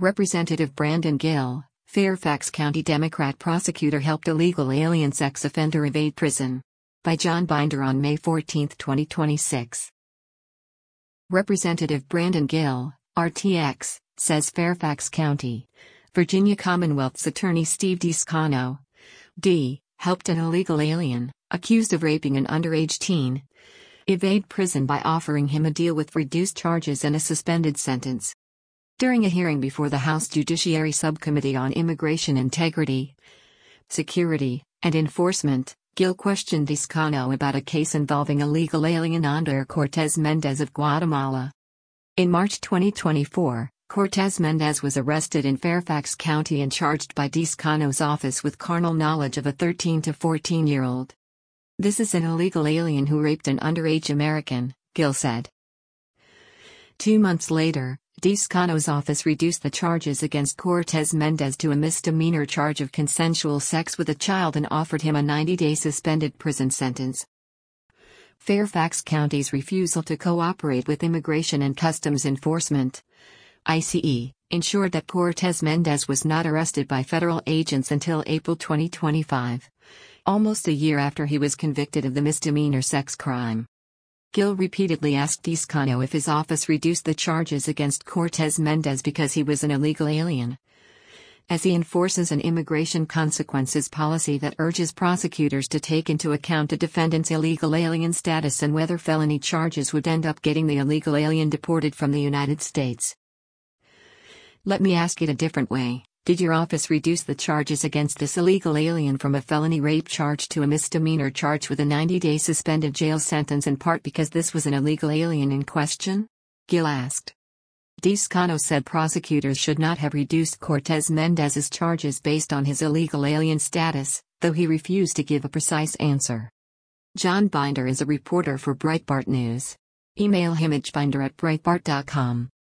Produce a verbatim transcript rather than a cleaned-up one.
Representative Brandon Gill, Fairfax County Democrat prosecutor, helped illegal alien sex offender evade prison. By John Binder on May fourteenth, twenty twenty-six. Representative Brandon Gill, R T X, says Fairfax County, Virginia Commonwealth's attorney Steve Descano, D, helped an illegal alien, accused of raping an underage teen, evade prison by offering him a deal with reduced charges and a suspended sentence. During a hearing before the House Judiciary Subcommittee on Immigration Integrity, Security, and Enforcement, Gill questioned Descano about a case involving illegal alien Ander Cortez Mendez of Guatemala. In March twenty twenty-four, Cortez Mendez was arrested in Fairfax County and charged by Descano's office with carnal knowledge of a thirteen to fourteen-year-old. "This is an illegal alien who raped an underage American," Gill said. Two months later, Descano's office reduced the charges against Cortez Mendez to a misdemeanor charge of consensual sex with a child and offered him a ninety-day suspended prison sentence. Fairfax County's refusal to cooperate with Immigration and Customs Enforcement, I C E, ensured that Cortez Mendez was not arrested by federal agents until April twenty twenty-five, almost a year after he was convicted of the misdemeanor sex crime. Gill repeatedly asked Descano if his office reduced the charges against Cortez Mendez because he was an illegal alien, as he enforces an immigration consequences policy that urges prosecutors to take into account a defendant's illegal alien status and whether felony charges would end up getting the illegal alien deported from the United States. "Let me ask it a different way. Did your office reduce the charges against this illegal alien from a felony rape charge to a misdemeanor charge with a ninety-day suspended jail sentence in part because this was an illegal alien in question?" Gill asked. Descano said prosecutors should not have reduced Cortez Mendez's charges based on his illegal alien status, though he refused to give a precise answer. John Binder is a reporter for Breitbart News. Email him at binder at breitbart dot com.